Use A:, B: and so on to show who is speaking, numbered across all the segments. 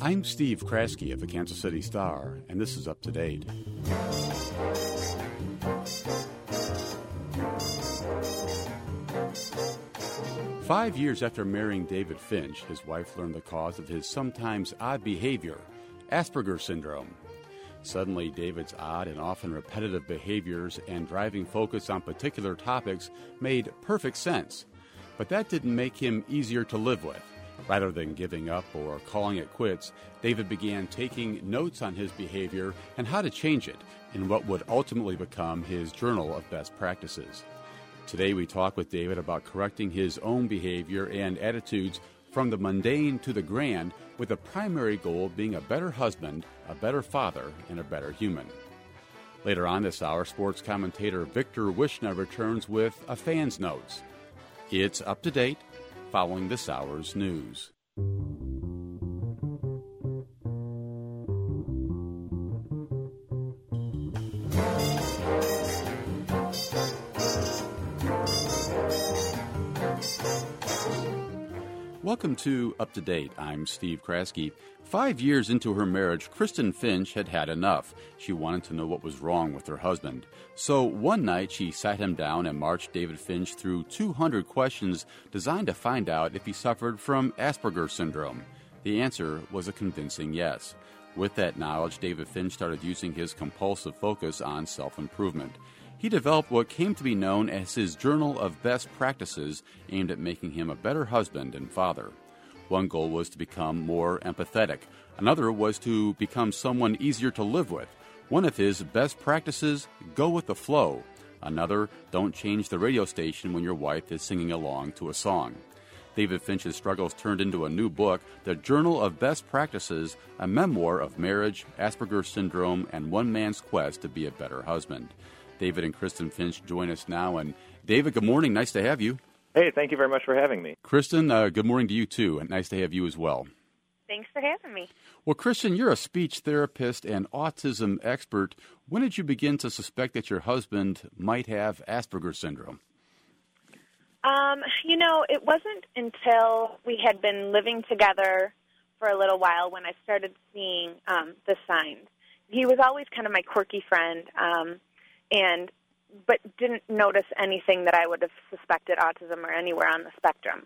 A: I'm Steve Kraske of the Kansas City Star, and this is Up to Date. Five years after marrying David Finch, his wife learned the cause of his sometimes odd behavior, Asperger's syndrome. Suddenly, David's odd and often repetitive behaviors and driving focus on particular topics made perfect sense. But that didn't make him easier to live with. Rather than giving up or calling it quits, David began taking notes on his behavior and how to change it in what would ultimately become his journal of best practices. Today we talk with David about correcting his own behavior and attitudes from the mundane to the grand, with the primary goal being a better husband, a better father, and a better human. Later on this hour, sports commentator Victor Wishna returns with a fan's notes. It's Up to Date, following this hour's news. Welcome to Up to Date. I'm Steve Kraske. 5 years into her marriage, Kristen Finch had had enough. She wanted to know what was wrong with her husband. So one night, she sat him down and marched David Finch through 200 questions designed to find out if he suffered from Asperger's syndrome. The answer was a convincing yes. With that knowledge, David Finch started using his compulsive focus on self-improvement. He developed what came to be known as his Journal of Best Practices, aimed at making him a better husband and father. One goal was to become more empathetic. Another was to become someone easier to live with. One of his best practices, go with the flow. Another, don't change the radio station when your wife is singing along to a song. David Finch's struggles turned into a new book, The Journal of Best Practices, a memoir of marriage, Asperger's syndrome, and one man's quest to be a better husband. David and Kristen Finch join us now. And David, good morning. Nice to have you.
B: Hey, thank you very much for having me.
A: Kristen, good morning to you, too. And nice to have you as well.
C: Thanks for having me.
A: Well, Kristen, you're a speech therapist and autism expert. When did you begin to suspect that your husband might have Asperger's syndrome?
C: It wasn't until we had been living together for a little while when I started seeing the signs. He was always kind of my quirky friend, but didn't notice anything that I would have suspected autism or anywhere on the spectrum.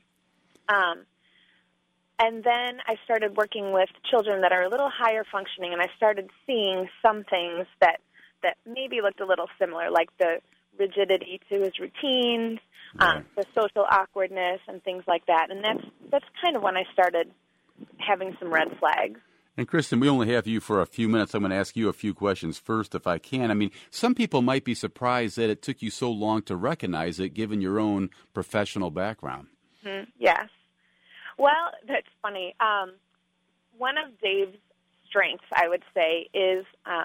C: And then I started working with children that are a little higher functioning, and I started seeing some things that maybe looked a little similar, like the rigidity to his routines, the social awkwardness, and things like that. And that's kind of when I started having some red flags.
A: And Kristen, we only have you for a few minutes. I'm going to ask you a few questions first, if I can. I mean, some people might be surprised that it took you so long to recognize it, given your own professional background.
C: Mm-hmm. Yes. Well, that's funny. One of Dave's strengths, I would say, is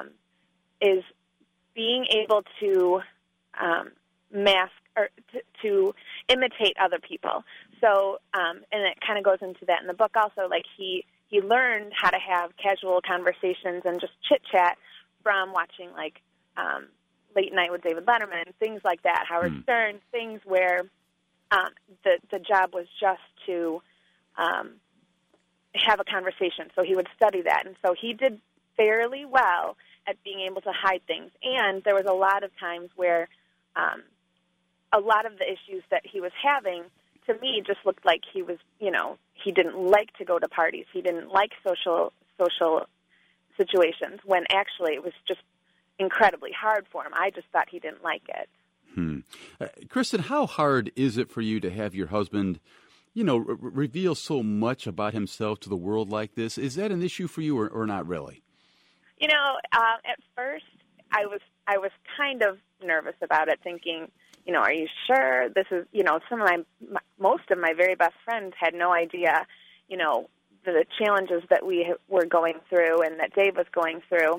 C: being able to mask or to imitate other people. So, and it kind of goes into that in the book also. Like he learned how to have casual conversations and just chit-chat from watching, like, Late Night with David Letterman, things like that, Howard Stern, things where the job was just to have a conversation. So he would study that. And so he did fairly well at being able to hide things. And there was a lot of times where a lot of the issues that he was having, to me, just looked like he was, he didn't like to go to parties. He didn't like social situations, when actually it was just incredibly hard for him. I just thought he didn't like it.
A: Kristen, how hard is it for you to have your husband, reveal so much about himself to the world like this? Is that an issue for you or not really?
C: At first I was kind of nervous about it, thinking, are you sure this is, most of my very best friends had no idea, the challenges that we were going through and that Dave was going through.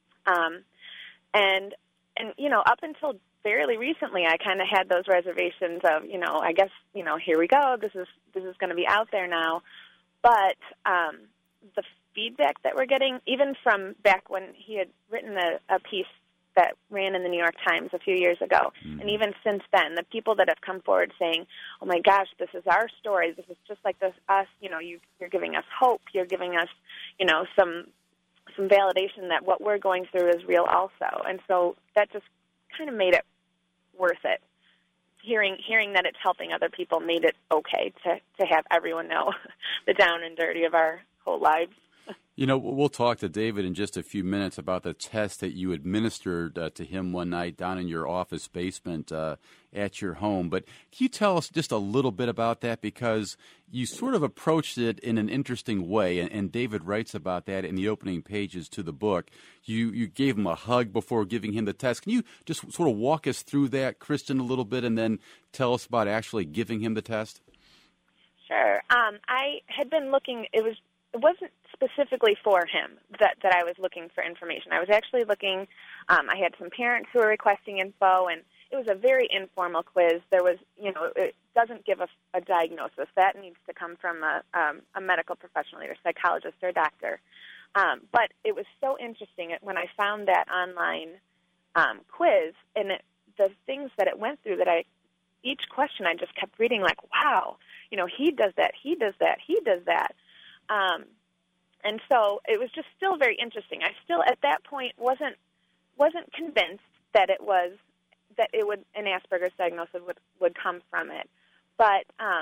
C: And up until fairly recently, I kind of had those reservations of, I guess, here we go. This is going to be out there now. But the feedback that we're getting, even from back when he had written a piece that ran in the New York Times a few years ago, and even since then, the people that have come forward saying, oh my gosh, this is our story, this is just like us, you're giving us hope, you're giving us, some validation that what we're going through is real also. And so that just kind of made it worth it. Hearing that it's helping other people made it okay to have everyone know the down and dirty of our whole lives.
A: We'll talk to David in just a few minutes about the test that you administered to him one night down in your office basement at your home. But can you tell us just a little bit about that? Because you sort of approached it in an interesting way, and David writes about that in the opening pages to the book. You gave him a hug before giving him the test. Can you just sort of walk us through that, Kristen, a little bit, and then tell us about actually giving him the test?
C: Sure. I had been looking. It wasn't specifically for him that I was looking for information. I was actually looking, I had some parents who were requesting info, and it was a very informal quiz. There was, it doesn't give a diagnosis. That needs to come from a medical professional, either a psychologist or a doctor. But it was so interesting when I found that online quiz, and the things that it went through each question I just kept reading like, wow, he does that, he does that, he does that. And so it was just still very interesting. I still, at that point, wasn't convinced that an Asperger's diagnosis would come from it. But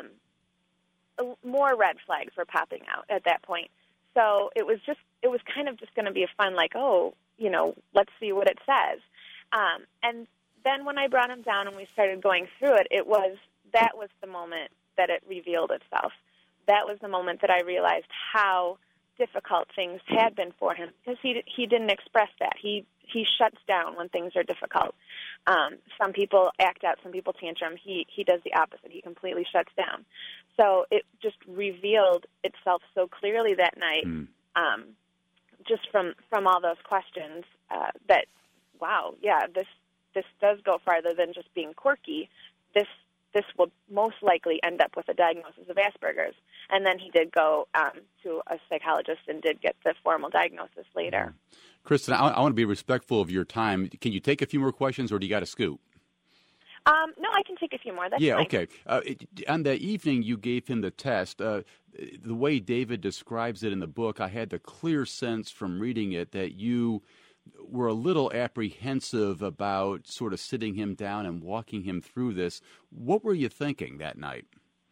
C: more red flags were popping out at that point. So it was kind of just going to be a fun, like, let's see what it says. And then when I brought him down and we started going through it, that was the moment that it revealed itself. That was the moment that I realized how difficult things had been for him, because he didn't express that. He shuts down when things are difficult. Some people act out, some people tantrum. He does the opposite. He completely shuts down. So it just revealed itself so clearly that night, just from all those questions, that, wow, yeah, this does go farther than just being quirky. This will most likely end up with a diagnosis of Asperger's. And then he did go to a psychologist and did get the formal diagnosis later.
A: Kristen, I want to be respectful of your time. Can you take a few more questions, or do you got to scoot?
C: No, I can take a few more. That's fine.
A: Okay. On the evening you gave him the test, the way David describes it in the book, I had the clear sense from reading it that you were a little apprehensive about sort of sitting him down and walking him through this. What were you thinking that night?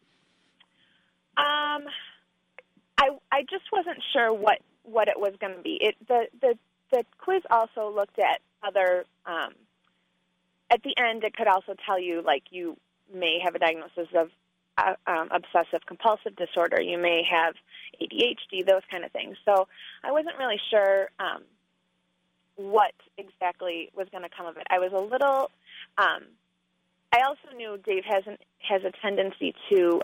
C: I just wasn't sure what it was going to be. The quiz also looked at other. At the end, it could also tell you, like, you may have a diagnosis of obsessive compulsive disorder. You may have ADHD, those kind of things. So I wasn't really sure what exactly was going to come of it. I was a little. I also knew Dave has a tendency to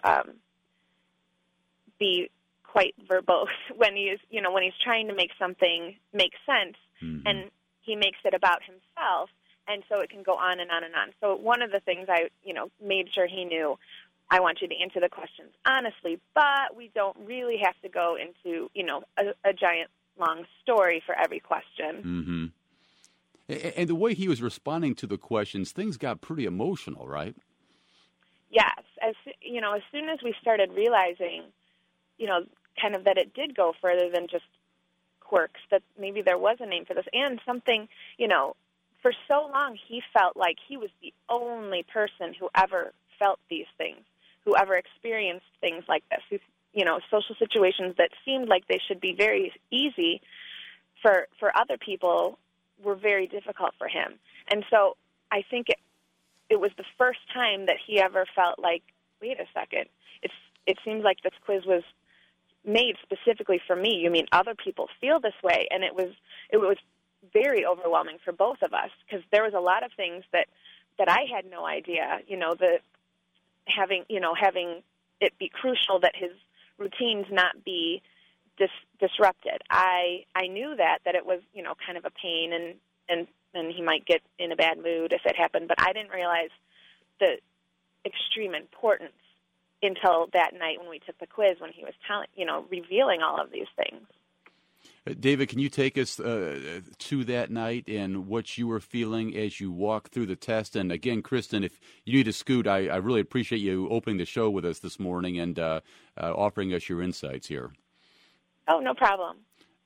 C: be quite verbose when he's trying to make something make sense, and he makes it about himself, and so it can go on and on and on. So one of the things I made sure he knew, I want you to answer the questions honestly, but we don't really have to go into a giant long story for every question.
A: And the way he was responding to the questions, things got pretty emotional, right?
C: Yes. As soon as we started realizing, kind of that it did go further than just quirks, that maybe there was a name for this, and something, for so long he felt like he was the only person who ever felt these things, who ever experienced things like this, social situations that seemed like they should be very easy for other people were very difficult for him. And so I think it was the first time that he ever felt like, wait a second, it seems like this quiz was made specifically for me. You mean other people feel this way? And it was very overwhelming for both of us, because there was a lot of things that I had no idea, having it be crucial that his routines not be disrupted. I knew that it was, kind of a pain, and he might get in a bad mood if it happened, but I didn't realize the extreme importance until that night when we took the quiz, when he was revealing all of these things.
A: David, can you take us to that night and what you were feeling as you walked through the test? And again, Kristen, if you need to scoot, I really appreciate you opening the show with us this morning and offering us your insights here.
C: Oh, no problem.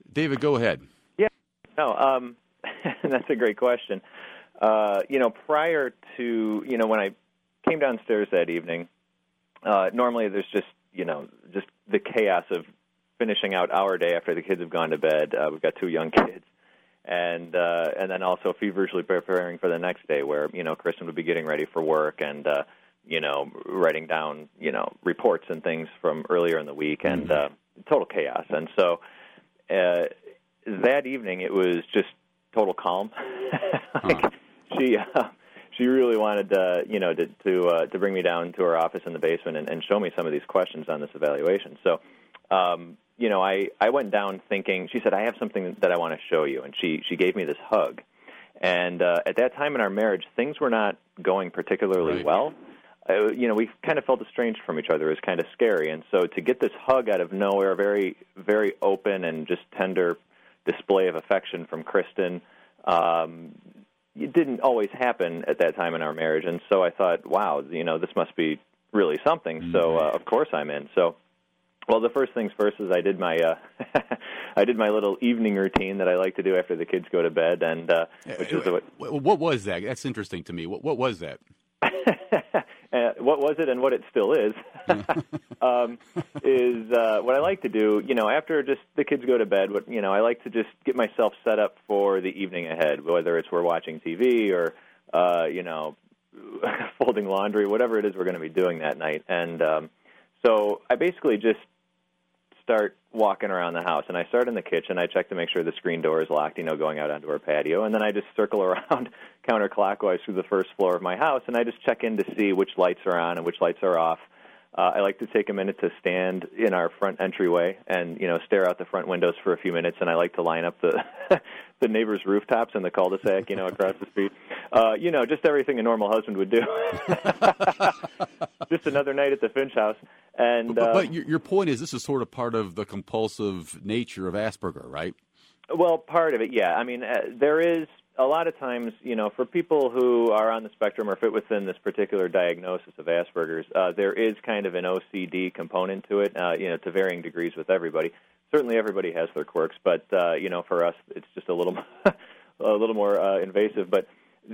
A: David, go ahead.
B: Yeah, no, that's a great question. Prior to, when I came downstairs that evening, normally there's just the chaos of finishing out our day after the kids have gone to bed. We've got 2 young kids. And then also feverishly preparing for the next day where, Kristen would be getting ready for work and, writing down, reports and things from earlier in the week and total chaos. And so that evening it was just total calm. She really wanted to bring me down to her office in the basement and show me some of these questions on this evaluation. So, I went down thinking, she said, I have something that I want to show you. And she gave me this hug. And at that time in our marriage, things were not going particularly well. We kind of felt estranged from each other. It was kind of scary. And so to get this hug out of nowhere, a very, very open and just tender display of affection from Kristen, it didn't always happen at that time in our marriage. And so I thought, wow, this must be really something. Mm-hmm. So, of course I'm in. So, well, the first things first is I did my little evening routine that I like to do after the kids go to bed, and
A: what was that? That's interesting to me. What was that?
B: What was it, and what it still is, is what I like to do. After just the kids go to bed, I like to just get myself set up for the evening ahead, whether it's we're watching TV or folding laundry, whatever it is we're going to be doing that night, and so I basically just start walking around the house, and I start in the kitchen. I check to make sure the screen door is locked, going out onto our patio, and then I just circle around counterclockwise through the first floor of my house, and I just check in to see which lights are on and which lights are off. I like to take a minute to stand in our front entryway and, stare out the front windows for a few minutes, and I like to line up the the neighbors' rooftops in the cul-de-sac, across the street. Just everything a normal husband would do. Just another night at the Finch house. And
A: but your point is this is sort of part of the compulsive nature of Asperger, right?
B: Well, part of it, yeah. I mean, there is a lot of times, for people who are on the spectrum or fit within this particular diagnosis of Asperger's, there is kind of an OCD component to it, to varying degrees with everybody. Certainly everybody has their quirks, but, for us, it's just a little more invasive. But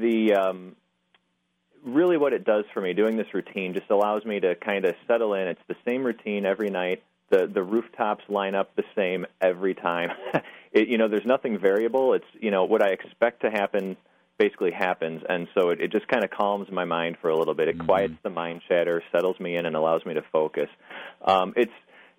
B: really what it does for me, doing this routine, just allows me to kind of settle in. It's the same routine every night. The rooftops line up the same every time. There's nothing variable. It's, what I expect to happen basically happens, and so it just kind of calms my mind for a little bit. It quiets the mind chatter, settles me in, and allows me to focus. It's,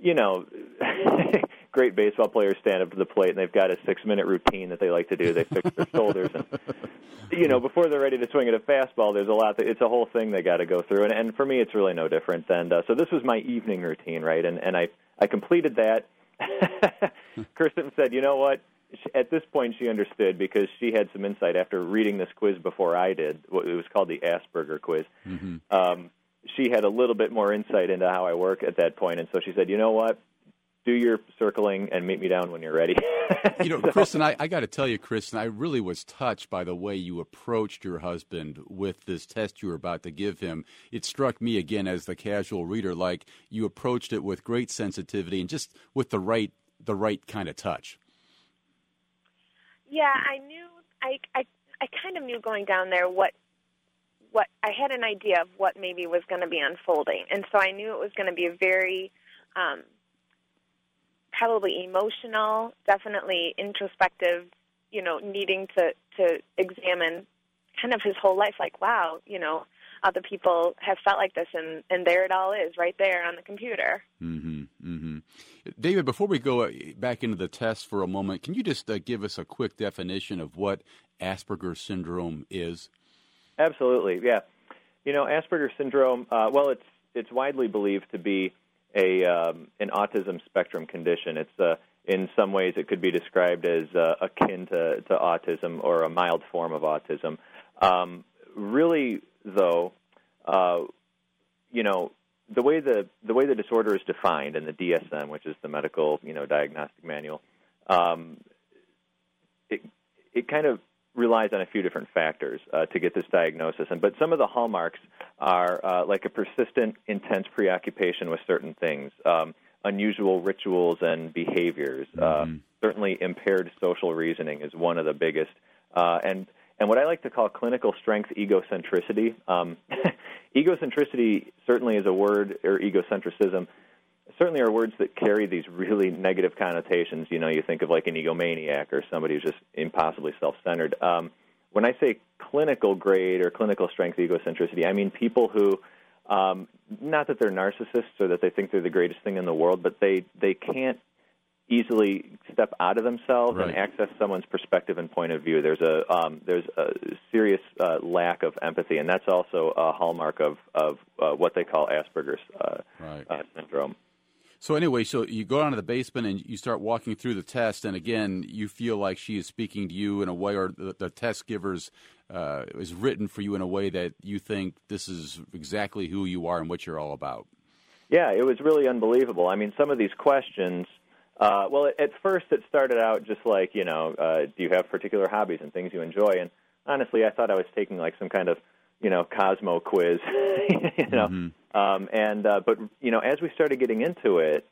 B: great baseball players stand up to the plate, and they've got a 6-minute routine that they like to do. They fix their shoulders, and, before they're ready to swing at a fastball, there's a lot. It's a whole thing they got to go through, and for me, it's really no different. And so this was my evening routine, right? And I completed that. Kirsten said, you know what? At this point, she understood because she had some insight after reading this quiz before I did. It was called the Asperger quiz. Mm-hmm. She had a little bit more insight into how I work at that point, and so she said, you know what? Do your circling and meet me down when you're ready.
A: Kristen, I got to tell you, Kristen, I really was touched by the way you approached your husband with this test you were about to give him. It struck me, again, as the casual reader, like you approached it with great sensitivity and just with the right kind of touch.
C: Yeah, I kind of knew going down there what I had an idea of what maybe was going to be unfolding, and so I knew it was going to be a very probably emotional, definitely introspective, needing to examine kind of his whole life, like, wow, other people have felt like this, and there it all is right there on the computer.
A: Mm-hmm, mm-hmm. David, before we go back into the test for a moment, can you just give us a quick definition of what Asperger's syndrome is? Absolutely,
B: yeah. Asperger's syndrome, it's widely believed to be an autism spectrum condition. It's in some ways it could be described as akin to autism or a mild form of autism. Really, though, the way the disorder is defined in the DSM, which is the medical diagnostic manual, it kind of relies on a few different factors to get this diagnosis. But some of the hallmarks are like a persistent, intense preoccupation with certain things, unusual rituals and behaviors, certainly impaired social reasoning is one of the biggest. And what I like to call clinical strength egocentricity. Egocentricity certainly is a word, or egocentrism, certainly are words that carry these really negative connotations. You know, you think of like an egomaniac or somebody who's just impossibly self-centered. When I say clinical grade or clinical strength egocentricity, I mean people who, not that they're narcissists or that they think they're the greatest thing in the world, but they can't easily step out of themselves and access someone's perspective and point of view. There's a serious lack of empathy, and that's also a hallmark of what they call Asperger's syndrome.
A: So anyway, so you go down to the basement and you start walking through the test, and again, you feel like she is speaking to you in a way, or the test giver's is written for you in a way that you think this is exactly who you are and what you're all about.
B: Yeah, it was really unbelievable. I mean, some of these questions, well, at first it started out just like, you know, do you have particular hobbies and things you enjoy? And honestly, I thought I was taking like some kind of, you know, Cosmo quiz, you know.
A: Mm-hmm.
B: But you know, as we started getting into it,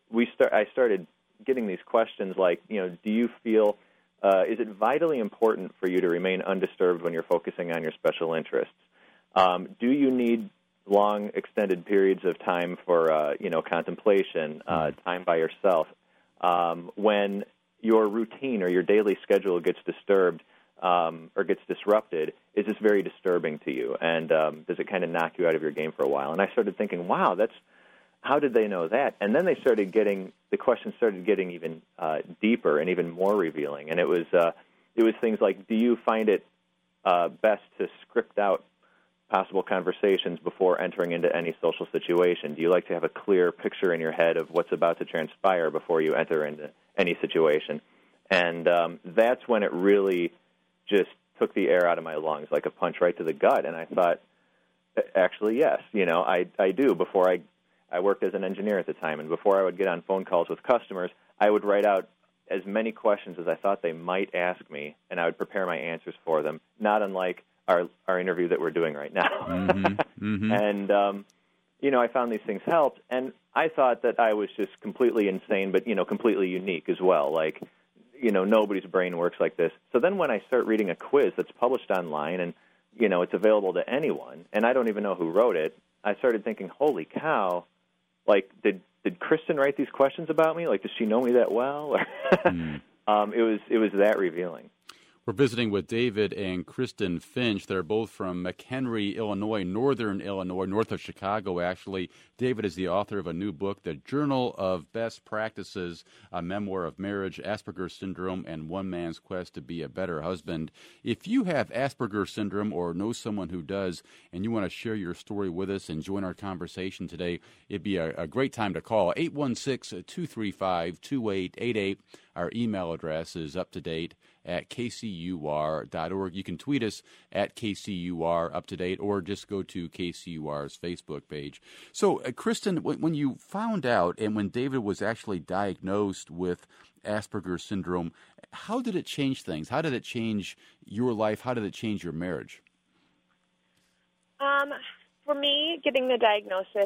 B: I started getting these questions like, you know, do you feel, is it vitally important for you to remain undisturbed when you're focusing on your special interests? Do you need long, extended periods of time for, you know, contemplation, time by yourself? When your routine or your daily schedule gets disturbed, or gets disrupted, is this very disturbing to you? And does it kind of knock you out of your game for a while? And I started thinking, wow, how did they know that? And then the questions started getting even deeper and even more revealing. And it was things like, do you find it best to script out possible conversations before entering into any social situation? Do you like to have a clear picture in your head of what's about to transpire before you enter into any situation? And that's when it really just took the air out of my lungs, like a punch right to the gut. And I thought, actually, yes, you know, I do. Before I worked as an engineer at the time, and before I would get on phone calls with customers, I would write out as many questions as I thought they might ask me, and I would prepare my answers for them, not unlike our interview that we're doing right now.
A: Mm-hmm. Mm-hmm.
B: And, you know, I found these things helped, and I thought that I was just completely insane, but, you know, completely unique as well. Like, you know, nobody's brain works like this. So then when I start reading a quiz that's published online and, you know, it's available to anyone, and I don't even know who wrote it, I started thinking, holy cow, like, did Kristen write these questions about me? Like, does she know me that well? It was that revealing.
A: We're visiting with David and Kristen Finch. They're both from McHenry, Illinois, northern Illinois, north of Chicago, actually. David is the author of a new book, The Journal of Best Practices, a memoir of marriage, Asperger's syndrome, and one man's quest to be a better husband. If you have Asperger's syndrome or know someone who does, and you want to share your story with us and join our conversation today, it'd be a great time to call. 816-235-2888. Our email address is up-to-date at kcur.org. You can tweet us at KCUR up-to-date, or just go to KCUR's Facebook page. So, Kristen, when you found out and when David was actually diagnosed with Asperger's syndrome, how did it change things? How did it change your life? How did it change your marriage?
C: For me, getting the diagnosis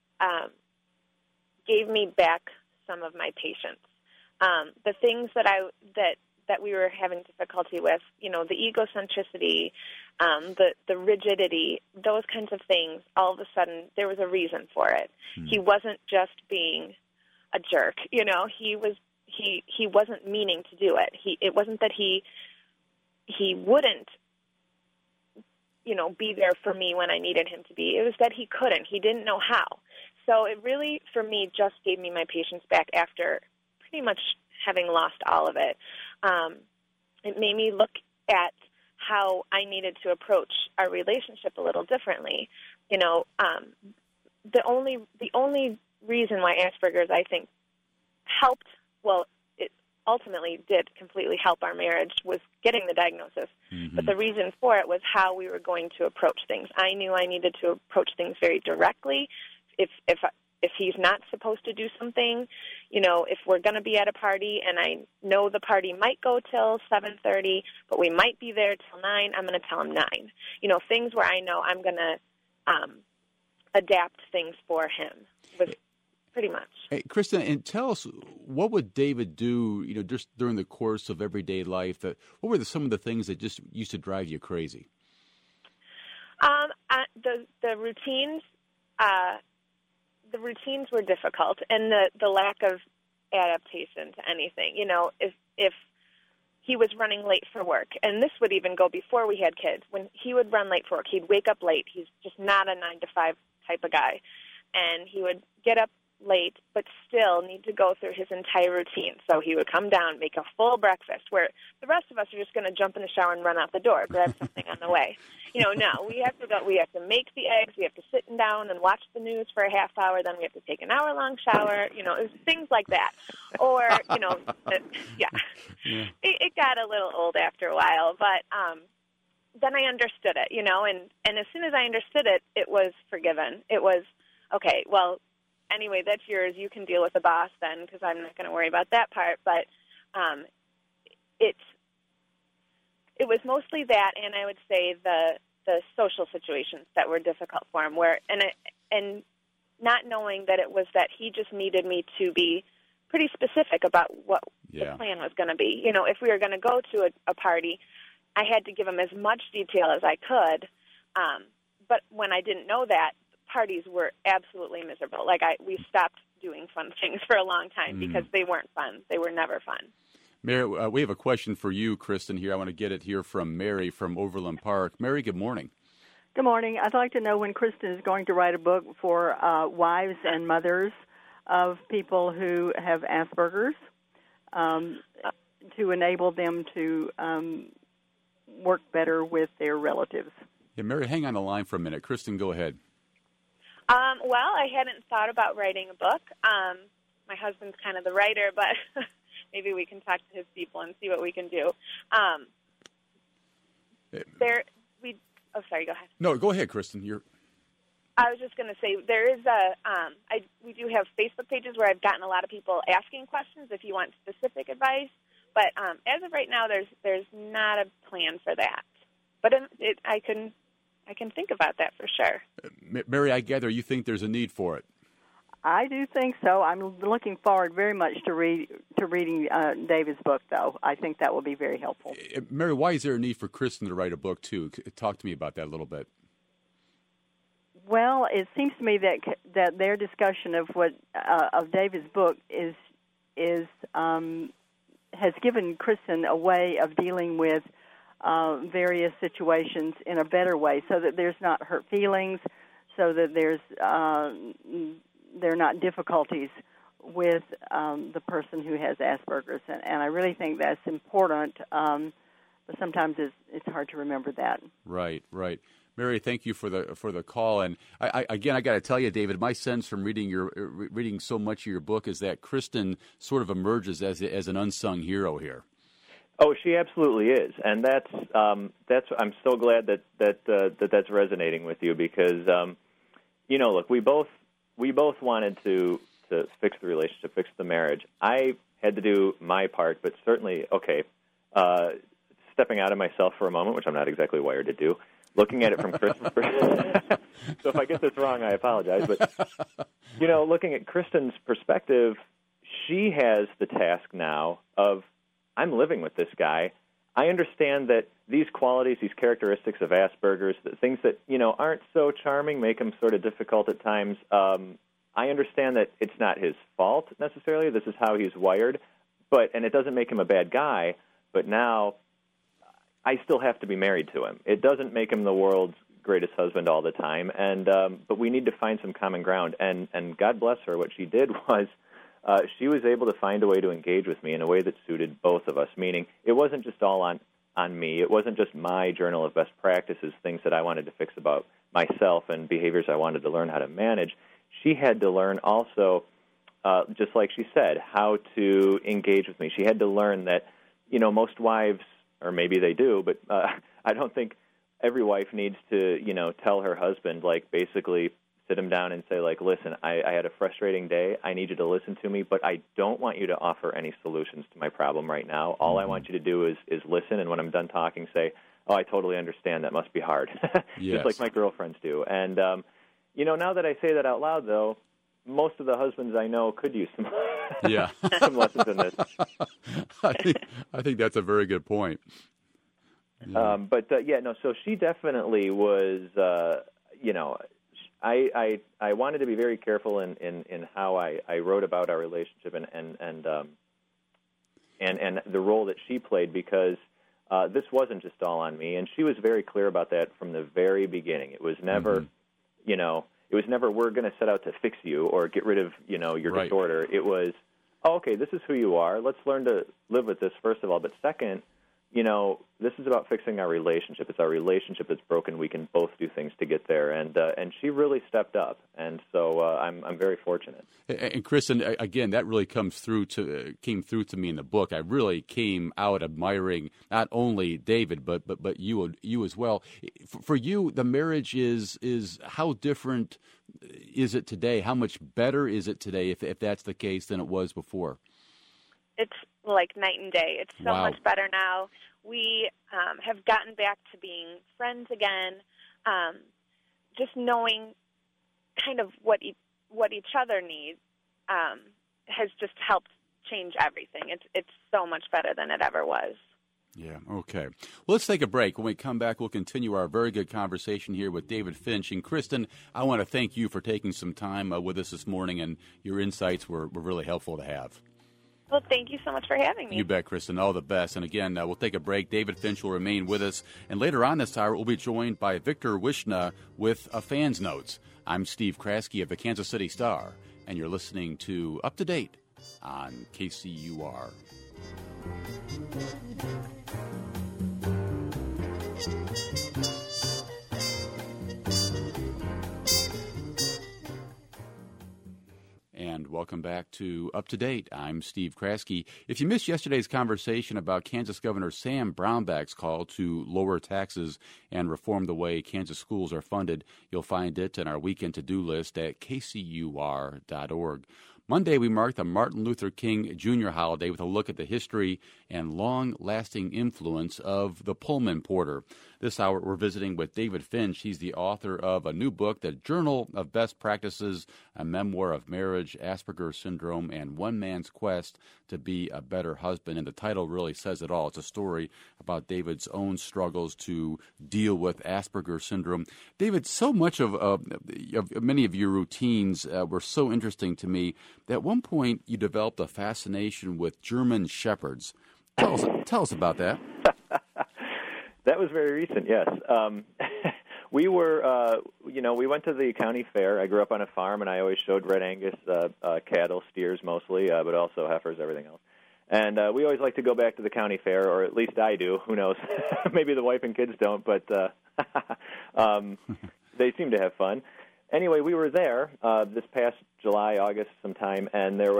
C: gave me back some of my patience. The things that we were having difficulty with, you know, the egocentricity, the rigidity, those kinds of things, all of a sudden there was a reason for it. Mm. He wasn't just being a jerk, you know, he wasn't meaning to do it. It wasn't that he wouldn't, you know, be there for me when I needed him to be. It was that he couldn't. He didn't know how. So it really, for me, just gave me my patience back after pretty much having lost all of it. It made me look at how I needed to approach our relationship a little differently. You know, the only reason why Asperger's, I think, helped, well, it ultimately did completely help our marriage, was getting the diagnosis. Mm-hmm. But the reason for it was how we were going to approach things. I knew I needed to approach things very directly. If he's not supposed to do something, you know, if we're going to be at a party and I know the party might go till 7:30, but we might be there till 9, I'm going to tell him 9. You know, things where I know I'm going to adapt things for him was pretty much.
A: Hey, Kristen, and tell us, what would David do, just during the course of everyday life? What were some of the things that just used to drive you crazy?
C: The routines, were difficult, and the lack of adaptation to anything. If he was running late for work, and this would even go before we had kids. When he would run late for work, he'd wake up late. He's just not a 9-to-5 type of guy, and he would get up late, but still need to go through his entire routine. So he would come down, make a full breakfast, where the rest of us are just going to jump in the shower and run out the door, grab something on the way. No, we have to go. We have to make the eggs. We have to sit down and watch the news for a half hour. Then we have to take an hour-long shower. It was things like that. Or, yeah. It got a little old after a while, but then I understood it, and as soon as I understood it, it was forgiven. It was, okay, well, anyway, that's yours. You can deal with the boss then, because I'm not going to worry about that part. But it was mostly that, and I would say the social situations that were difficult for him, and not knowing that it was that he just needed me to be pretty specific about what the plan was going to be. If we were going to go to a party, I had to give him as much detail as I could. But when I didn't know that, parties were absolutely miserable. We stopped doing fun things for a long time because they weren't fun. They were never fun.
A: Mary, we have a question for you, Kristen, here. I want to get it here from Mary from Overland Park. Mary, good morning.
D: Good morning. I'd like to know when Kristen is going to write a book for wives and mothers of people who have Asperger's to enable them to work better with their relatives.
A: Yeah, Mary, hang on the line for a minute. Kristen, go ahead.
C: Well, I hadn't thought about writing a book. My husband's kind of the writer, but maybe we can talk to his people and see what we can do. Sorry, go ahead.
A: No, go ahead, Kristen.
C: I was just going to say there is we do have Facebook pages where I've gotten a lot of people asking questions if you want specific advice. But as of right now, there's not a plan for that. But I can think about that for sure.
A: Mary, I gather you think there's a need for it.
D: I do think so. I'm looking forward very much to reading David's book, though. I think that will be very helpful.
A: Mary, why is there a need for Kristen to write a book, too? Talk to me about that a little bit.
D: Well, it seems to me that their discussion of of David's book has given Kristen a way of dealing with various situations in a better way, so that there's not hurt feelings, so that there are not difficulties with the person who has Asperger's, and I really think that's important. But sometimes it's hard to remember that. Right.
A: Mary, thank you for the call. And I got to tell you, David, my sense from reading so much of your book is that Kristen sort of emerges as an unsung hero here.
B: Oh, she absolutely is, and that's I'm so glad that's resonating with you because look, we both wanted to fix the relationship, fix the marriage. I had to do my part, but certainly stepping out of myself for a moment, which I'm not exactly wired to do. Looking at it from Kristen's perspective, so if I get this wrong, I apologize. But, looking at Kristen's perspective, she has the task now of, I'm living with this guy. I understand that these qualities, these characteristics of Asperger's, the things that, aren't so charming, make him sort of difficult at times. I understand that it's not his fault necessarily. This is how he's wired, and it doesn't make him a bad guy. But now I still have to be married to him. It doesn't make him the world's greatest husband all the time, but we need to find some common ground. And God bless her, what she did was she was able to find a way to engage with me in a way that suited both of us, meaning it wasn't just all on me. It wasn't just my journal of best practices, things that I wanted to fix about myself and behaviors I wanted to learn how to manage. She had to learn also, just like she said, how to engage with me. She had to learn that, most wives, or maybe they do, but I don't think every wife needs to, tell her husband, basically sit him down and say, listen, I had a frustrating day. I need you to listen to me, but I don't want you to offer any solutions to my problem right now. All I want you to do is listen, and when I'm done talking, say, oh, I totally understand. That must be hard,
A: yes.
B: Just like my girlfriends do. And, now that I say that out loud, though, most of the husbands I know could use some
A: Yeah.
B: some lessons in this.
A: I think that's a very good point. Yeah.
B: So she definitely was, I wanted to be very careful in how I wrote about our relationship and the role that she played, because this wasn't just all on me, and she was very clear about that from the very beginning. It was never, it was never, we're going to set out to fix you or get rid of, your
A: Right.
B: disorder. It was, okay, this is who you are. Let's learn to live with this, first of all. But second, this is about fixing our relationship. It's our relationship that's broken. We can both do things to get there. And she really stepped up. And so I'm very fortunate.
A: And Kristen, again, that really came through to me in the book. I really came out admiring not only David, but you as well. For you, the marriage is how different is it today? How much better is it today, if that's the case, than it was before?
C: It's like night and day. It's so
A: Wow.
C: much better now. We have gotten back to being friends again. Just knowing kind of what each other needs has just helped change everything. It's so much better than it ever was.
A: Yeah, okay. Well, let's take a break. When we come back, we'll continue our very good conversation here with David Finch. And Kristen, I want to thank you for taking some time with us this morning, and your insights were really helpful to have.
C: Well, thank you so much for having me.
A: You bet, Kristen. All the best. And again, we'll take a break. David Finch will remain with us. And later on this hour, we'll be joined by Victor Wishna with a Fan's Notes. I'm Steve Kraske of the Kansas City Star, and you're listening to Up to Date on KCUR. And welcome back to Up to Date. I'm Steve Kraske. If you missed yesterday's conversation about Kansas Governor Sam Brownback's call to lower taxes and reform the way Kansas schools are funded, you'll find it in our weekend to-do list at kcur.org. Monday, we marked the Martin Luther King Jr. holiday with a look at the history and long-lasting influence of the Pullman Porter. This hour, we're visiting with David Finch. He's the author of a new book, The Journal of Best Practices, a memoir of marriage, Asperger's syndrome, and one man's quest to be a better husband. And the title really says it all. It's a story about David's own struggles to deal with Asperger's syndrome. David, so much of many of your routines were so interesting to me that at one point you developed a fascination with German Shepherds. Tell us about that.
B: That was very recent, yes. We were, we went to the county fair. I grew up on a farm, and I always showed Red Angus cattle, steers mostly, but also heifers, everything else. And we always like to go back to the county fair, or at least I do. Who knows? Maybe the wife and kids don't, but they seem to have fun. Anyway, we were there this past July, August sometime, and there was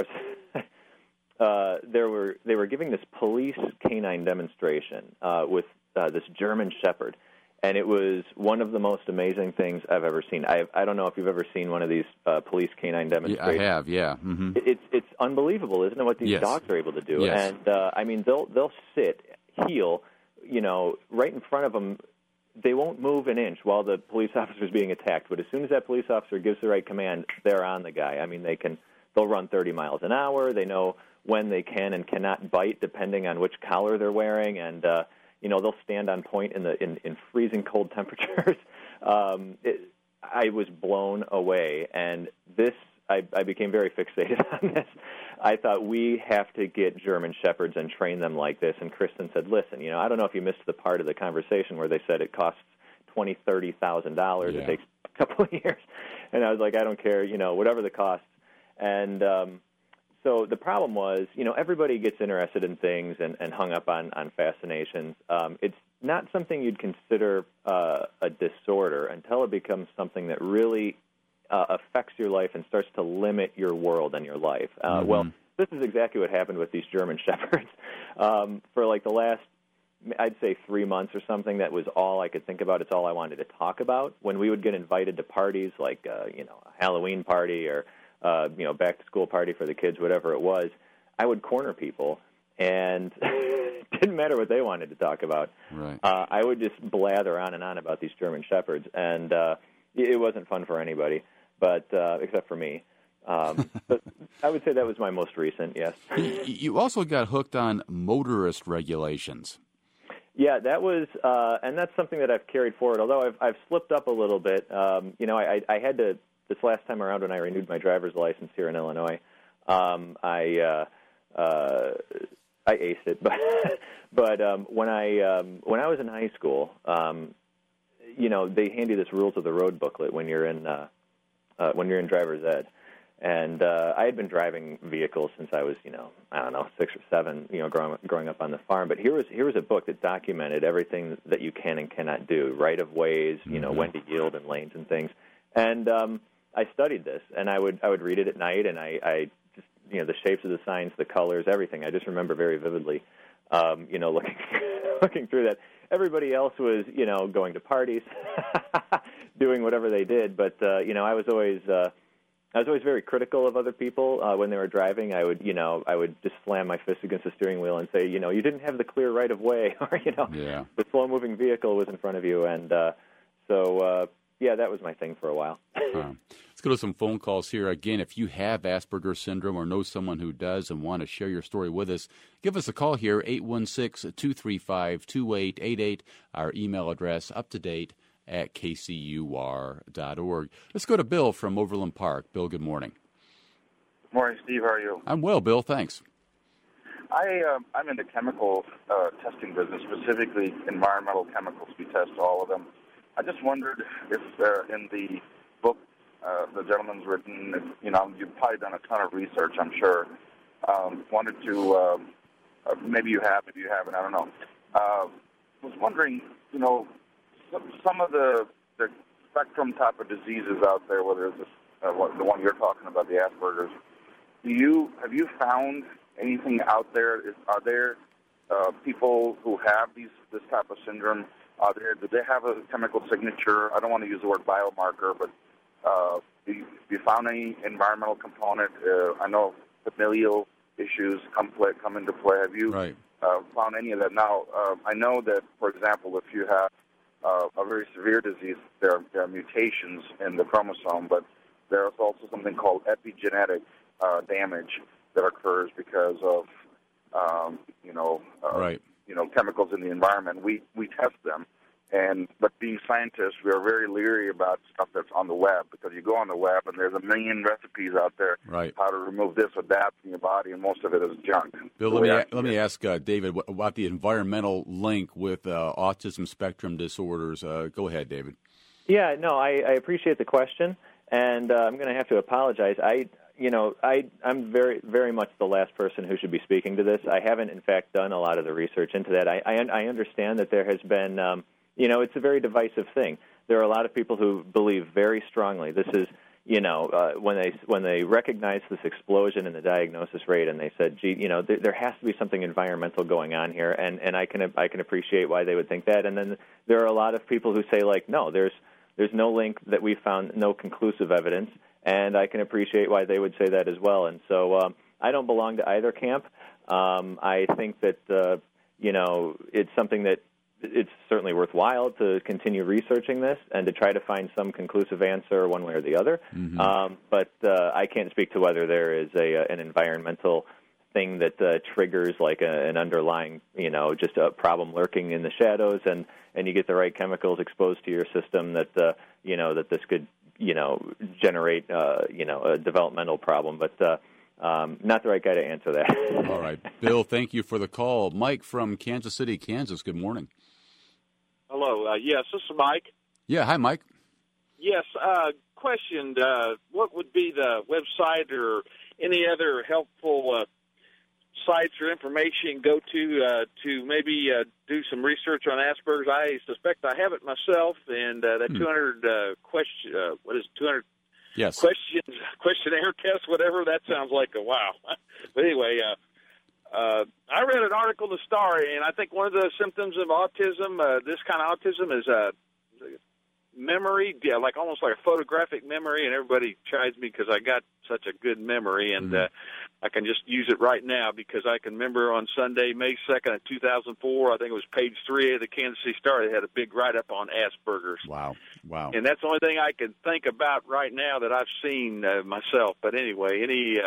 B: they were giving this police canine demonstration with this German Shepherd, and it was one of the most amazing things I've ever seen. I don't know if you've ever seen one of these police canine demonstrations.
A: Yeah, I have, yeah. Mm-hmm.
B: It's unbelievable, isn't it, what these
A: Yes.
B: dogs are able to do?
A: Yes.
B: And they'll sit, heel, right in front of them. They won't move an inch while the police officer is being attacked. But as soon as that police officer gives the right command, they're on the guy. I mean, they'll run 30 miles an hour. They know when they can and cannot bite, depending on which collar they're wearing, and they'll stand on point in freezing cold temperatures. I was blown away, and I became very fixated on this. I thought, we have to get German Shepherds and train them like this. And Kristen said, listen, I don't know if you missed the part of the conversation where they said it costs $20,000, $30,000.
A: Yeah.
B: It takes a couple of years. And I was like, I don't care, whatever the cost. And so the problem was, everybody gets interested in things and hung up on fascinations. It's not something you'd consider a disorder until it becomes something that really affects your life and starts to limit your world and your life. Well, this is exactly what happened with these German Shepherds. For like the last, I'd say 3 months or something, that was all I could think about. It's all I wanted to talk about. When we would get invited to parties like, a Halloween party or, back-to-school party for the kids, whatever it was, I would corner people, and it didn't matter what they wanted to talk about.
A: Right.
B: I would just blather on and on about these German Shepherds, and it wasn't fun for anybody, but except for me. But I would say that was my most recent, yes.
A: You also got hooked on motorist regulations.
B: Yeah, that was, and that's something that I've carried forward. Although I've slipped up a little bit. I had to, this last time around when I renewed my driver's license here in Illinois, I aced it. But when I was in high school, they hand you this rules of the road booklet when you're in driver's ed. And I had been driving vehicles since I was, 6 or 7, growing up on the farm. But here was a book that documented everything that you can and cannot do, right of ways, when to yield in lanes and things. And I studied this, and I would read it at night, and I just, the shapes of the signs, the colors, everything. I just remember very vividly, looking through that. Everybody else was, going to parties, doing whatever they did. But I was always very critical of other people when they were driving. I would just slam my fist against the steering wheel and say, you didn't have the clear right of way, or the slow-moving vehicle was in front of you, and so that was my thing for a while.
A: Let's go to some phone calls here. Again, if you have Asperger's syndrome or know someone who does and want to share your story with us, give us a call here, 816-235-2888. Our email address, uptodate@kcur.org. Let's go to Bill from Overland Park. Bill, good morning.
E: Morning, Steve. How are you?
A: I'm well, Bill. Thanks.
E: I'm in the chemical testing business, specifically environmental chemicals. We test all of them. I just wondered if in the book the gentleman's written, you've probably done a ton of research, I'm sure. Wanted to, maybe you have, if you haven't, I don't know. Was wondering, some of the spectrum type of diseases out there, whether it's the one you're talking about, the Asperger's, have you found anything out there? Are there people who have this type of syndrome? Do they have a chemical signature? I don't want to use the word biomarker, but have you found any environmental component? I know familial issues come into play. Have you found any of that? Now, I know that, for example, if you have a very severe disease, there are mutations in the chromosome, but there's also something called epigenetic damage that occurs because of chemicals in the environment. We test them, but being scientists, we are very leery about stuff that's on the web, because you go on the web and there's a million recipes out there how to remove this or that from your body, and most of it is junk.
A: Bill, let me ask David about the environmental link with autism spectrum disorders. Go ahead, David.
B: Yeah, no, I appreciate the question, and I'm going to have to apologize. I'm very, very much the last person who should be speaking to this. I haven't, in fact, done a lot of the research into that. I understand that there has been, it's a very divisive thing. There are a lot of people who believe very strongly this is, when they recognized this explosion in the diagnosis rate, and they said, gee, there has to be something environmental going on here, and I can appreciate why they would think that. And then there are a lot of people who say, like, no, there's no link that we found, no conclusive evidence. And I can appreciate why they would say that as well. And so I don't belong to either camp. I think that, it's something that it's certainly worthwhile to continue researching this and to try to find some conclusive answer one way or the other. Mm-hmm. But I can't speak to whether there is an environmental thing that triggers like an underlying, just a problem lurking in the shadows, and you get the right chemicals exposed to your system that, that this could, generate, a developmental problem. But not the right guy to answer that.
A: All right. Bill, thank you for the call. Mike from Kansas City, Kansas, good morning.
F: Hello. Yes, this is Mike.
A: Yeah, hi, Mike.
F: Yes, questioned what would be the website or any other helpful sites or information go to maybe do some research on Asperger's? I suspect I have it myself, and that 200
A: yes.
F: questionnaire test, whatever, that sounds like a wow. But anyway, I read an article in the Star, and I think one of the symptoms of autism, this kind of autism, is memory, almost like a photographic memory, and everybody chides me because I got such a good memory. And I can just use it right now because I can remember on Sunday, May 2nd of 2004, I think it was page 3 of the Kansas City Star. They had a big write-up on Asperger's.
A: Wow.
F: And that's the only thing I can think about right now that I've seen myself. But anyway, any,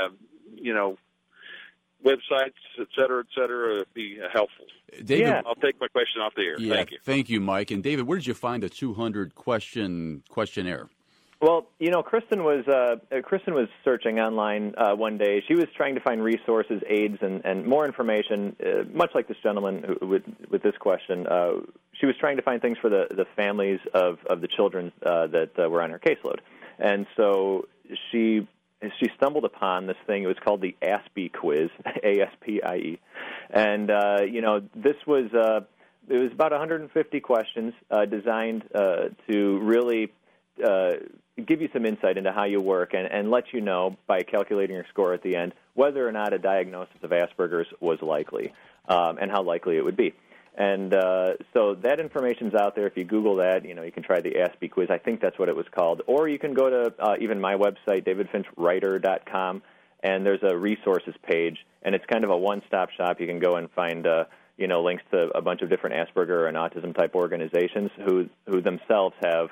F: websites, et cetera, would be helpful.
A: David,
F: I'll take my question off the air.
A: Yeah,
F: Thank you.
A: Thank you, Mike. And David, where did you find the 200-question questionnaire?
B: Well, Kristen was searching online one day. She was trying to find resources, aids, and more information, much like this gentleman with this question. She was trying to find things for the families of the children that were on her caseload. And so she stumbled upon this thing. It was called the ASPIE quiz, ASPIE. And, this was it was about 150 questions designed to really give you some insight into how you work and let you know by calculating your score at the end whether or not a diagnosis of Asperger's was likely and how likely it would be. And so that information's out there. If you Google that, you can try the ASPIE quiz. I think that's what it was called. Or you can go to even my website, davidfinchwriter.com, and there's a resources page, and it's kind of a one-stop shop. You can go and find links to a bunch of different Asperger and autism-type organizations who themselves have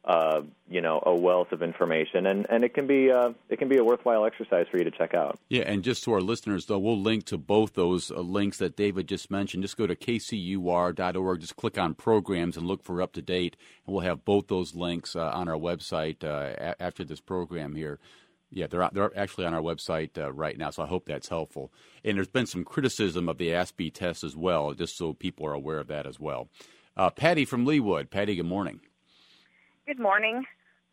B: a wealth of information, and it can be a worthwhile exercise for you to check out.
A: Yeah, and just to our listeners, though, we'll link to both those links that David just mentioned. Just go to kcur.org, just click on programs and look for Up to Date, and we'll have both those links on our website after this program here. Yeah, they're actually on our website right now, so I hope that's helpful. And there's been some criticism of the ASPIE test as well, just so people are aware of that as well. Patty from Leawood. Patty, good morning.
G: Good morning.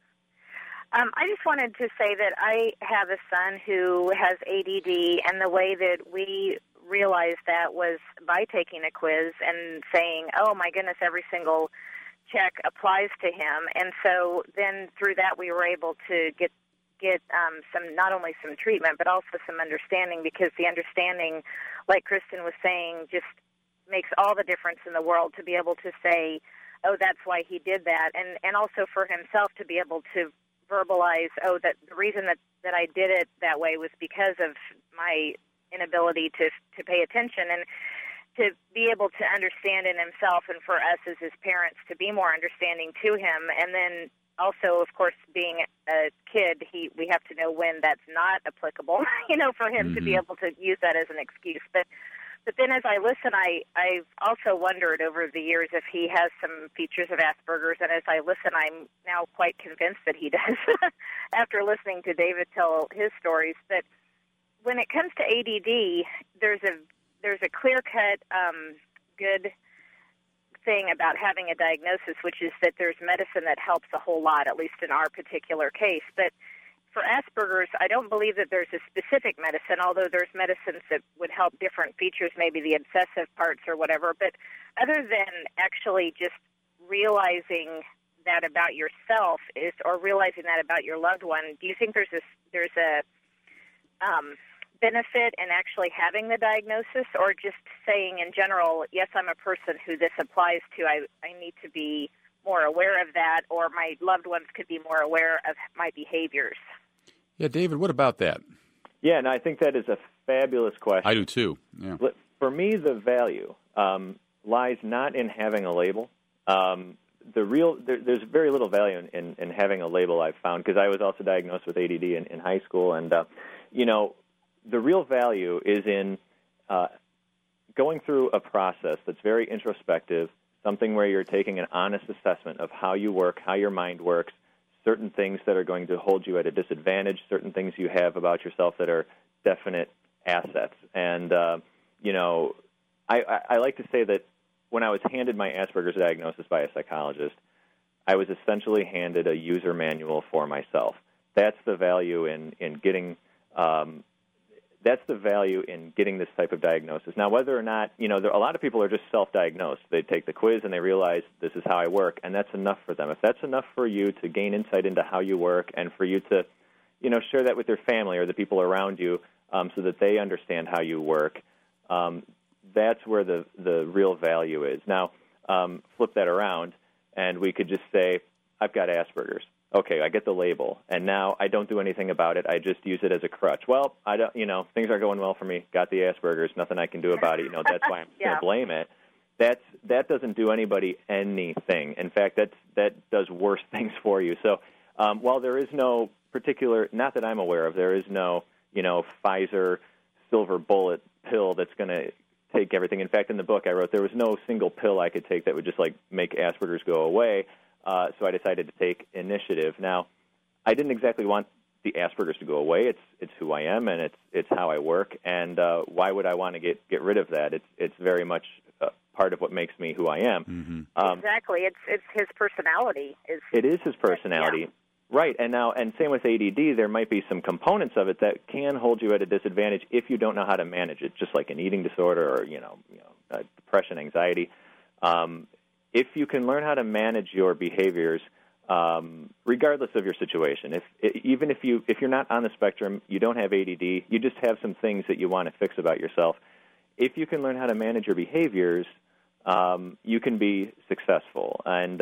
G: I just wanted to say that I have a son who has ADD, and the way that we realized that was by taking a quiz and saying, oh, my goodness, every single check applies to him. And so then through that we were able to get some, not only some treatment, but also some understanding, because the understanding, like Kristen was saying, just makes all the difference in the world to be able to say, oh, that's why he did that, and also for himself to be able to verbalize, oh, that the reason that I did it that way was because of my inability to pay attention, and to be able to understand in himself, and for us as his parents to be more understanding to him. And then also, of course, being a kid, we have to know when that's not applicable, for him to be able to use that as an excuse. But then as I listen, I've also wondered over the years if he has some features of Asperger's, and as I listen, I'm now quite convinced that he does after listening to David tell his stories. But when it comes to ADD, there's a clear-cut good thing about having a diagnosis, which is that there's medicine that helps a whole lot, at least in our particular case. But for Asperger's, I don't believe that there's a specific medicine, although there's medicines that would help different features, maybe the obsessive parts or whatever. But other than actually just realizing that about yourself or realizing that about your loved one, do you think there's a benefit in actually having the diagnosis, or just saying in general, yes, I'm a person who this applies to, I need to be more aware of that, or my loved ones could be more aware of my behaviors?
A: Yeah, David, what about that?
B: Yeah, and I think that is a fabulous question.
A: I do too. Yeah.
B: For me, the value lies not in having a label. There's very little value in having a label, I've found, because I was also diagnosed with ADD in high school, and the real value is in going through a process that's very introspective, something where you're taking an honest assessment of how you work, how your mind works, certain things that are going to hold you at a disadvantage, certain things you have about yourself that are definite assets. And, I like to say that when I was handed my Asperger's diagnosis by a psychologist, I was essentially handed a user manual for myself. That's the value in getting that's the value in getting this type of diagnosis. Now, whether or not, a lot of people are just self-diagnosed. They take the quiz and they realize this is how I work, and that's enough for them. If that's enough for you to gain insight into how you work and for you to, share that with your family or the people around you so that they understand how you work, that's where the real value is. Now, flip that around, and we could just say, I've got Asperger's. Okay, I get the label, and now I don't do anything about it. I just use it as a crutch. Well, I don't, things aren't going well for me. Got the Asperger's, nothing I can do about it. That's why I'm going to blame it. That doesn't do anybody anything. In fact, that does worse things for you. So while there is no particular, not that I'm aware of, there is no, Pfizer silver bullet pill that's going to take everything. In fact, in the book I wrote, there was no single pill I could take that would just make Asperger's go away. So I decided to take initiative. Now, I didn't exactly want the Asperger's to go away. It's who I am, and it's how I work. And why would I want to get rid of that? It's very much part of what makes me who I am.
G: Mm-hmm. Exactly. It's his personality.
B: It is his personality. Yeah. Right. And same with ADD. There might be some components of it that can hold you at a disadvantage if you don't know how to manage it, just like an eating disorder or depression, anxiety. If you can learn how to manage your behaviors, regardless of your situation, even if you're not on the spectrum, you don't have ADD, you just have some things that you want to fix about yourself. If you can learn how to manage your behaviors, you can be successful. And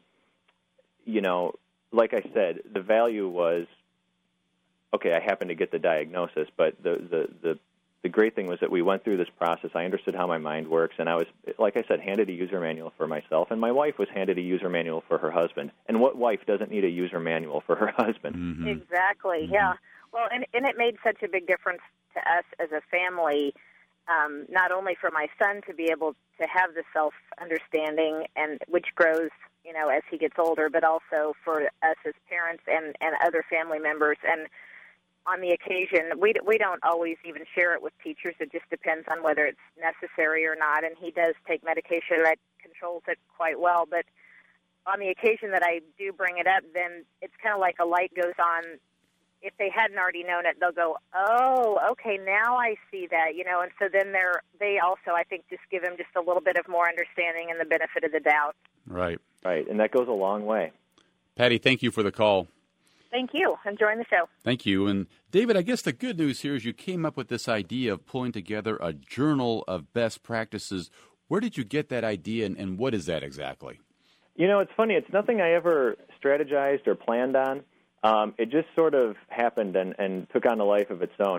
B: like I said, the value was, okay, I happened to get the diagnosis, but the great thing was that we went through this process. I understood how my mind works, and I was, like I said, handed a user manual for myself, and my wife was handed a user manual for her husband. And what wife doesn't need a user manual for her husband?
G: Mm-hmm. Exactly, yeah. Well, and it made such a big difference to us as a family, not only for my son to be able to have the self-understanding, and which grows, as he gets older, but also for us as parents and other family members. And on the occasion, we don't always even share it with teachers. It just depends on whether it's necessary or not. And he does take medication that controls it quite well. But on the occasion that I do bring it up, then it's kind of like a light goes on. If they hadn't already known it, they'll go, oh, okay, now I see that, And so then they also, I think, just give him just a little bit of more understanding and the benefit of the doubt.
A: Right.
B: Right, and that goes a long way.
A: Patty, thank you for the call.
G: Thank you. Enjoying the show.
A: Thank you. And David, I guess the good news here is you came up with this idea of pulling together a journal of best practices. Where did you get that idea, and what is that exactly?
B: It's funny. It's nothing I ever strategized or planned on. It just sort of happened and took on a life of its own.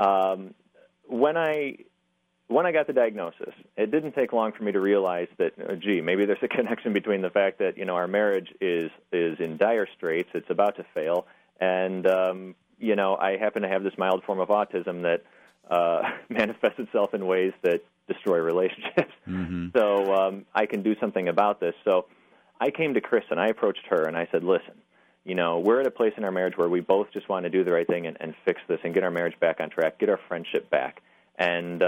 B: When I got the diagnosis, it didn't take long for me to realize that, maybe there's a connection between the fact that, our marriage is in dire straits, it's about to fail, and, I happen to have this mild form of autism that manifests itself in ways that destroy relationships. Mm-hmm. So I can do something about this. So I came to Chris, and I approached her, and I said, listen, we're at a place in our marriage where we both just want to do the right thing and fix this and get our marriage back on track, get our friendship back. And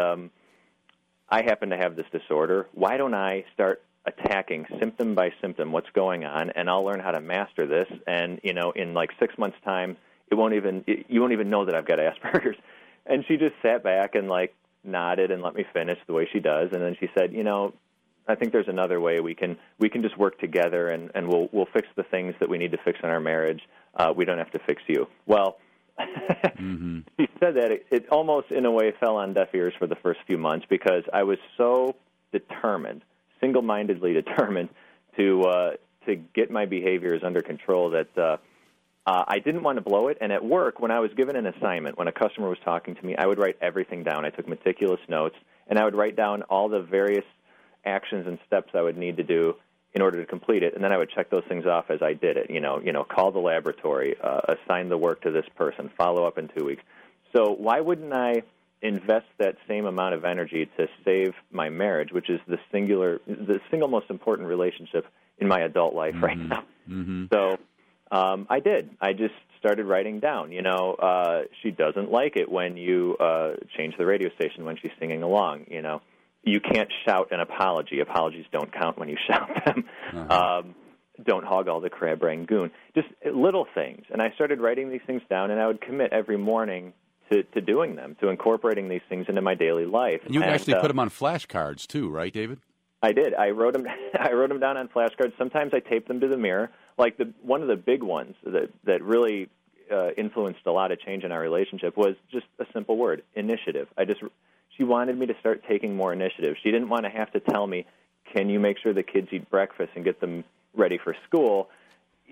B: I happen to have this disorder. Why don't I start attacking symptom by symptom what's going on, and I'll learn how to master this. And, in 6 months' time, you won't even know that I've got Asperger's. And she just sat back and, nodded and let me finish the way she does. And then she said, I think there's another way we can just work together, and we'll fix the things that we need to fix in our marriage. We don't have to fix you. Well, mm-hmm. She said that it almost, in a way, fell on deaf ears for the first few months because I was so determined, single-mindedly determined, to get my behaviors under control that I didn't want to blow it. And at work, when I was given an assignment, when a customer was talking to me, I would write everything down. I took meticulous notes, and I would write down all the various actions and steps I would need to do in order to complete it, and then I would check those things off as I did it. Call the laboratory, assign the work to this person, follow up in 2 weeks. So why wouldn't I invest that same amount of energy to save my marriage, which is the single most important relationship in my adult life right now? Mm-hmm. So I did. I just started writing down. She doesn't like it when you change the radio station when she's singing along. You can't shout an apology. Apologies don't count when you shout them. Uh-huh. Don't hog all the crab rangoon. Just little things. And I started writing these things down, and I would commit every morning to doing them, to incorporating these things into my daily life.
A: And you actually put them on flashcards too, right, David?
B: I did. I wrote them down on flashcards. Sometimes I taped them to the mirror. One of the big ones that really influenced a lot of change in our relationship was just a simple word: initiative. She wanted me to start taking more initiative. She didn't want to have to tell me, can you make sure the kids eat breakfast and get them ready for school?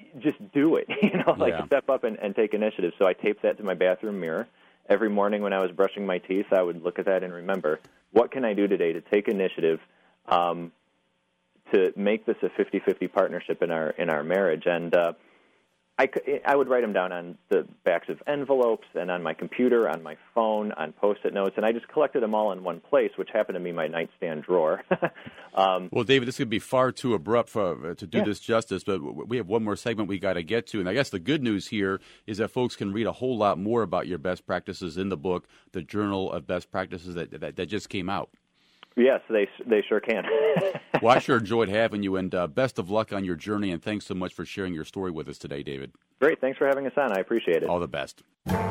B: just do it, step up and take initiative. So I taped that to my bathroom mirror. Every morning when I was brushing my teeth, I would look at that and remember, what can I do today to take initiative to make this a 50-50 partnership in our marriage? And I would write them down on the backs of envelopes and on my computer, on my phone, on Post-it notes, and I just collected them all in one place, which happened to be my nightstand drawer.
A: Well, David, this could be far too abrupt to do this justice, but we have one more segment we got to get to, and I guess the good news here is that folks can read a whole lot more about your best practices in the book, the Journal of Best Practices that just came out.
B: Yes, they sure can.
A: Well, I sure enjoyed having you, and best of luck on your journey, and thanks so much for sharing your story with us today, David.
B: Great. Thanks for having us on. I appreciate it.
A: All the best.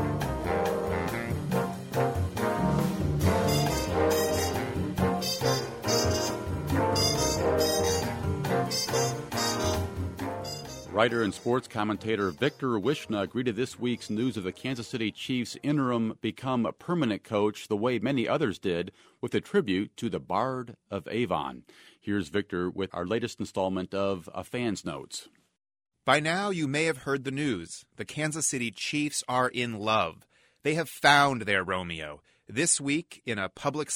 A: Writer and sports commentator Victor Wishna greeted this week's news of the Kansas City Chiefs' interim become a permanent coach the way many others did, with a tribute to the Bard of Avon. Here's Victor with our latest installment of A Fan's Notes.
H: By now, you may have heard the news. The Kansas City Chiefs are in love. They have found their Romeo. This week, in a public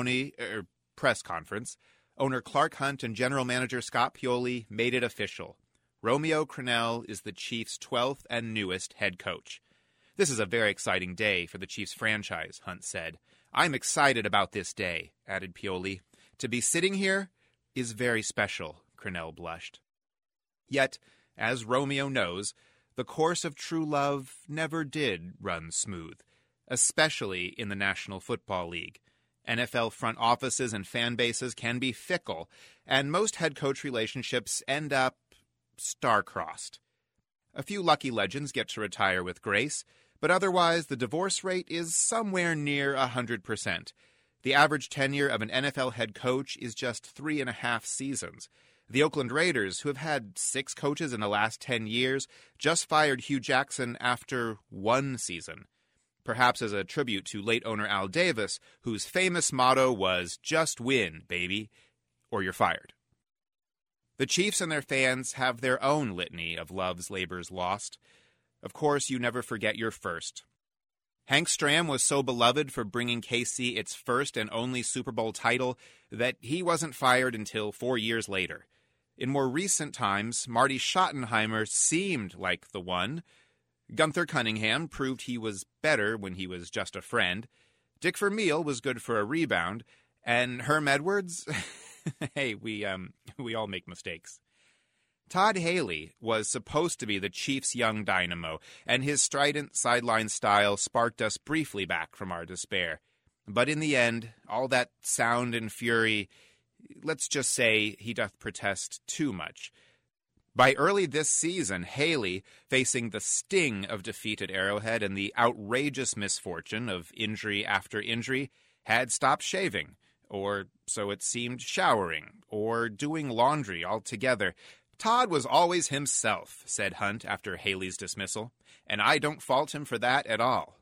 H: press conference, owner Clark Hunt and general manager Scott Pioli made it official. Romeo Crennel is the Chiefs' 12th and newest head coach. This is a very exciting day for the Chiefs franchise, Hunt said. I'm excited about this day, added Pioli. To be sitting here is very special, Crennel blushed. Yet, as Romeo knows, the course of true love never did run smooth, especially in the National Football League. NFL front offices and fan bases can be fickle, and most head coach relationships end up star-crossed. A few lucky legends get to retire with grace, but otherwise the divorce rate is somewhere near 100%. The average tenure of an NFL head coach is just 3.5 seasons. The Oakland Raiders, who have had 6 coaches in the last 10 years, just fired Hugh Jackson after 1 season. Perhaps as a tribute to late owner Al Davis, whose famous motto was, "Just win, baby, or you're fired." The Chiefs and their fans have their own litany of love's labors lost. Of course, you never forget your first. Hank Stram was so beloved for bringing KC its first and only Super Bowl title that he wasn't fired until 4 years later. In more recent times, Marty Schottenheimer seemed like the one. Gunther Cunningham proved he was better when he was just a friend. Dick Vermeil was good for a rebound. And Herm Edwards... Hey, we all make mistakes. Todd Haley was supposed to be the Chiefs' young dynamo, and his strident sideline style sparked us briefly back from our despair. But in the end, all that sound and fury, let's just say he doth protest too much. By early this season, Haley, facing the sting of defeat at Arrowhead and the outrageous misfortune of injury after injury, had stopped shaving. Or so it seemed, showering, or doing laundry altogether. Todd was always himself, said Hunt after Haley's dismissal, and I don't fault him for that at all.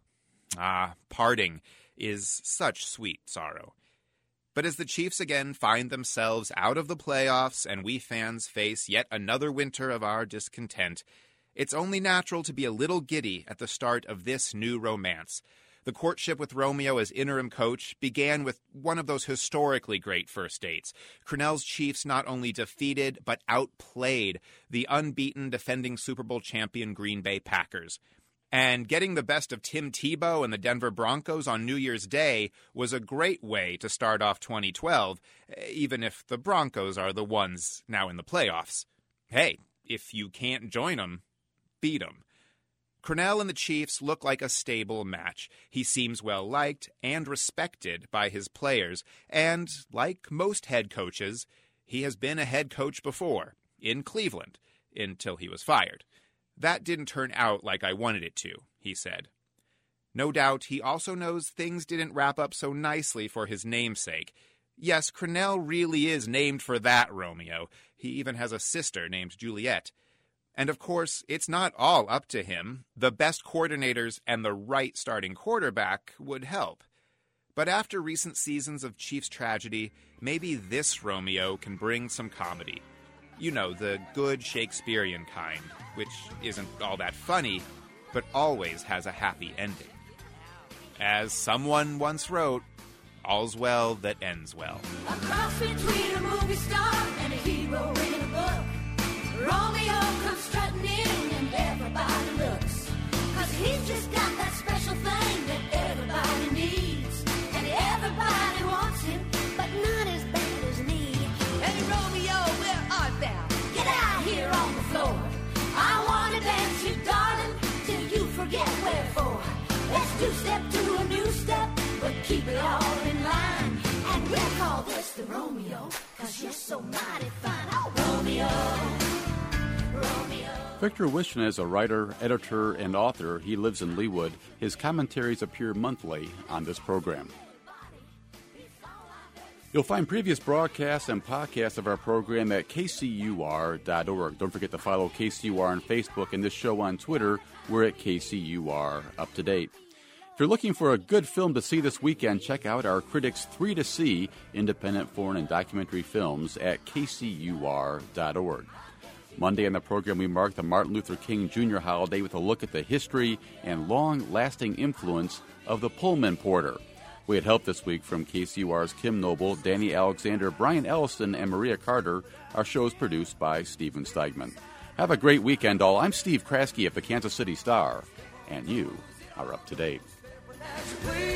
H: Parting is such sweet sorrow. But as the Chiefs again find themselves out of the playoffs and we fans face yet another winter of our discontent, it's only natural to be a little giddy at the start of this new romance. The courtship with Romeo as interim coach began with one of those historically great first dates. Crennel's Chiefs not only defeated, but outplayed the unbeaten defending Super Bowl champion Green Bay Packers. And getting the best of Tim Tebow and the Denver Broncos on New Year's Day was a great way to start off 2012, even if the Broncos are the ones now in the playoffs. Hey, if you can't join them, beat them. Crennel and the Chiefs look like a stable match. He seems well-liked and respected by his players, and, like most head coaches, he has been a head coach before, in Cleveland, until he was fired. That didn't turn out like I wanted it to, he said. No doubt he also knows things didn't wrap up so nicely for his namesake. Yes, Crennel really is named for that Romeo. He even has a sister named Juliet. And of course, it's not all up to him. The best coordinators and the right starting quarterback would help. But after recent seasons of Chiefs tragedy, maybe this Romeo can bring some comedy. You know, the good Shakespearean kind, which isn't all that funny, but always has a happy ending. As someone once wrote, all's well that ends well.
I: A cross between a movie star and a hero in a book. Romeo comes strutting in and everybody looks. 'Cause he's just got that special thing that everybody needs. And everybody wants him, but not as bad as me. Hey Romeo, where art thou? Get out here on the floor. I want to dance you, darling, till you forget wherefore. Let's two-step to a new step, but keep it all in line. And we'll call this the Romeo, 'cause you're so mighty fine. Oh, Romeo, Romeo.
A: Victor Wishon is a writer, editor, and author. He lives in Leawood. His commentaries appear monthly on this program. You'll find previous broadcasts and podcasts of our program at kcur.org. Don't forget to follow KCUR on Facebook and this show on Twitter. We're at KCUR Up to Date. If you're looking for a good film to see this weekend, check out our Critics 3 to See independent foreign and documentary films at kcur.org. Monday on the program, we mark the Martin Luther King Jr. holiday with a look at the history and long-lasting influence of the Pullman Porter. We had help this week from KCUR's Kim Noble, Danny Alexander, Brian Ellison, and Maria Carter. Our show is produced by Stephen Steigman. Have a great weekend, all. I'm Steve Kraske of the Kansas City Star, and you are up to date.